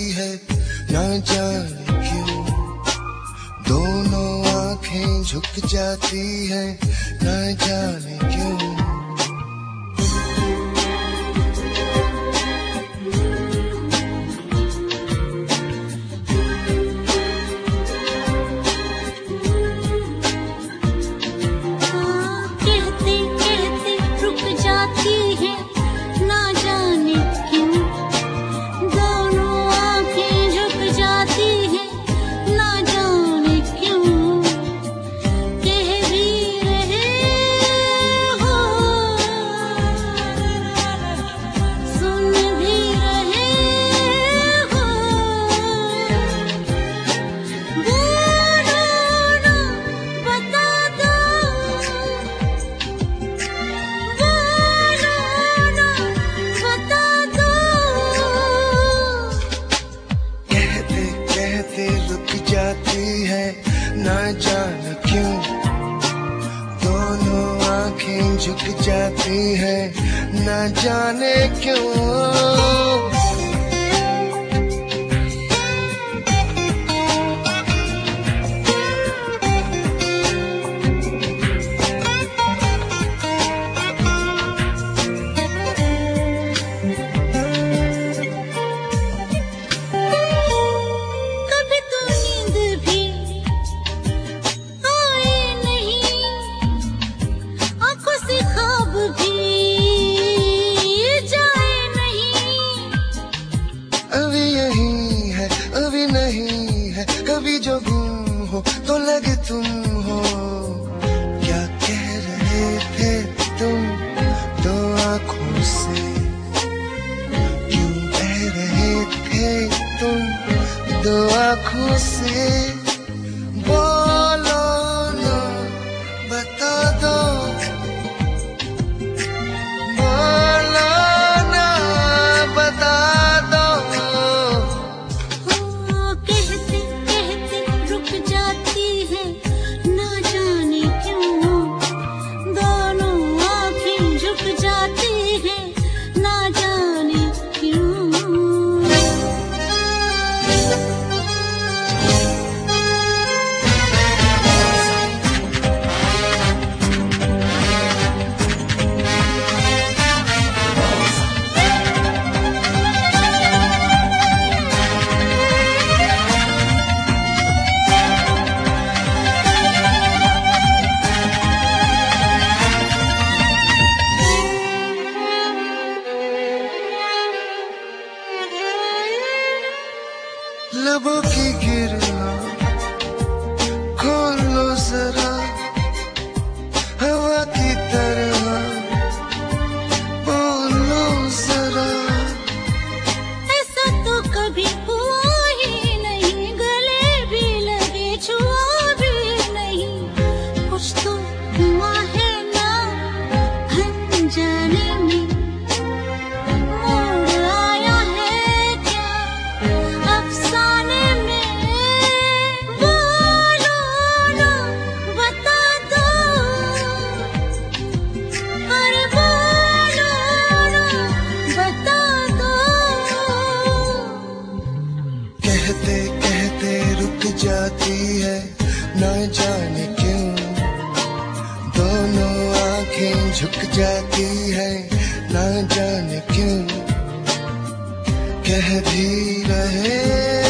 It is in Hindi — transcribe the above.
है, ना जाने क्यों। दोनों आंखें झुक जाती है, ना जाने क्यों। ना जाने क्यों दोनों आंखें झुक जाती है, ना जाने क्यों। कभी जो गुम हो तो लगे तुम हो। क्या कह रहे थे तुम दो आंखों से, क्यों बह रहे थे तुम दो आंखों से। बोलो ना बता दो, बोलो ना बता दो। लबों की गिरना खोलो जरा, हवा की तरह बोलो जरा। ऐसा तो कभी हुआ ही नहीं, गले भी लगे छुआ भी नहीं। कुछ तो हुआ है ना अनजाने में, कहते कहते रुक जाती है, ना जाने क्यों। दोनों आंखें झुक जाती है, ना जाने क्यों। कह भी रहे